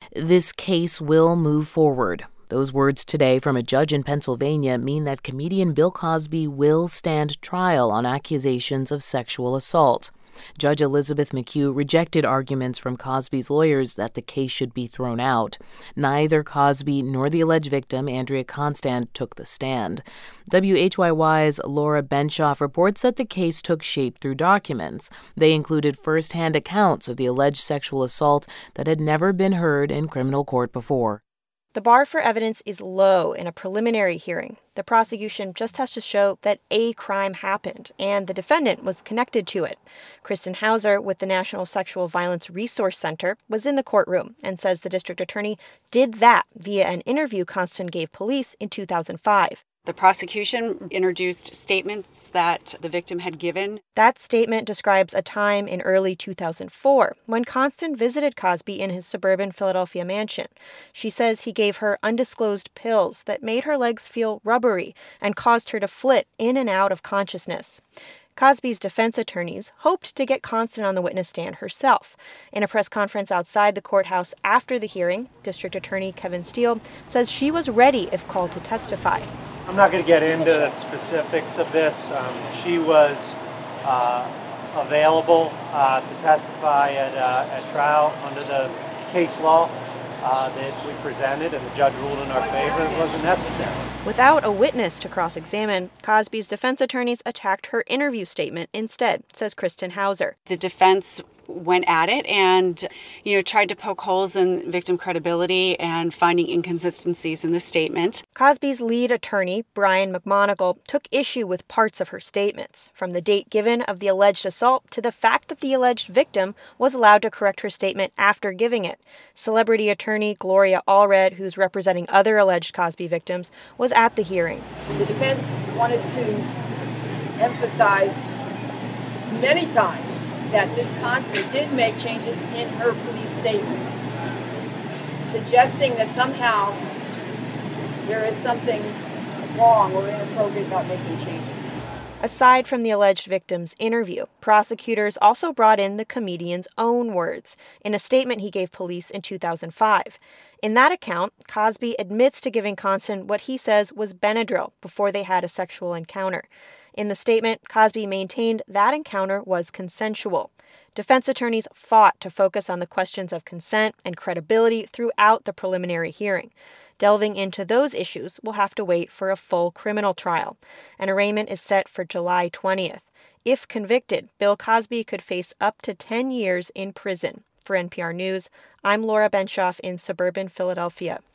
This case will move forward. Those words today from a judge in Pennsylvania mean that comedian Bill Cosby will stand trial on accusations of sexual assault. Judge Elizabeth McHugh rejected arguments from Cosby's lawyers that the case should be thrown out. Neither Cosby nor the alleged victim, Andrea Constand, took the stand. WHYY's Laura Benshoff reports that the case took shape through documents. They included first-hand accounts of the alleged sexual assault that had never been heard in criminal court before. The bar for evidence is low in a preliminary hearing. The prosecution just has to show that a crime happened and the defendant was connected to it. Kristen Hauser with the National Sexual Violence Resource Center was in the courtroom and says the district attorney did that via an interview Constand gave police in 2005. The prosecution introduced statements that the victim had given. That statement describes a time in early 2004 when Constand visited Cosby in his suburban Philadelphia mansion. She says he gave her undisclosed pills that made her legs feel rubbery and caused her to flit in and out of consciousness. Cosby's defense attorneys hoped to get Constand on the witness stand herself. In a press conference outside the courthouse after the hearing, District Attorney Kevin Steele says she was ready if called to testify. I'm not going to get into the specifics of this. She was available to testify at trial under the case law that we presented, and the judge ruled in our favor. It wasn't necessary. Without a witness to cross-examine, Cosby's defense attorneys attacked her interview statement instead, says Kristen Hauser. The defense went at it and, tried to poke holes in victim credibility and finding inconsistencies in the statement. Cosby's lead attorney, Brian McMonagle, took issue with parts of her statements, from the date given of the alleged assault to the fact that the alleged victim was allowed to correct her statement after giving it. Celebrity attorney Gloria Allred, who's representing other alleged Cosby victims, was at the hearing. The defense wanted to emphasize many times that Ms. Constand did make changes in her police statement, suggesting that somehow there is something wrong or inappropriate about making changes. Aside from the alleged victim's interview, prosecutors also brought in the comedian's own words in a statement he gave police in 2005. In that account, Cosby admits to giving Constand what he says was Benadryl before they had a sexual encounter. In the statement, Cosby maintained that encounter was consensual. Defense attorneys fought to focus on the questions of consent and credibility throughout the preliminary hearing. Delving into those issues will have to wait for a full criminal trial. An arraignment is set for July 20th. If convicted, Bill Cosby could face up to 10 years in prison. For NPR News, I'm Laura Benshoff in suburban Philadelphia.